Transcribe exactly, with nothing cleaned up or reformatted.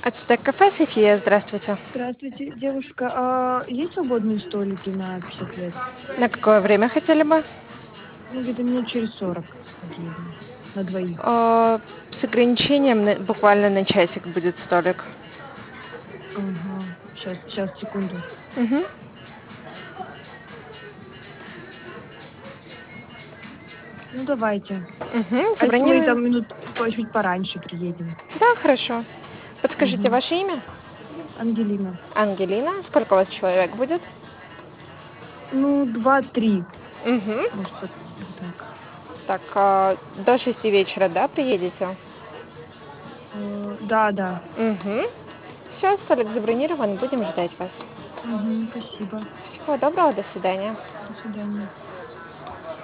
Ацтек кафе, София, здравствуйте. Здравствуйте, девушка. А есть свободные столики на пятьдесят лет? На какое время хотели бы? Ну, где-то минут через сорок приедем. На двоих. А, с ограничением на- буквально на часик будет столик. Ага. Сейчас, сейчас, секунду. Мгм. Ну, давайте. Мгм. А если мы Забронируем? там минут по- чуть пораньше приедем? Да, хорошо. Подскажите Угу. ваше имя? Ангелина. Ангелина. Сколько у вас человек будет? Ну, два-три. Мгм. Может, вот, вот так. Так, а, до шести вечера, да, приедете? Э, Да, да. Угу. Все, столик забронирован, будем ждать вас. Угу, спасибо. Всего доброго, до свидания. До свидания.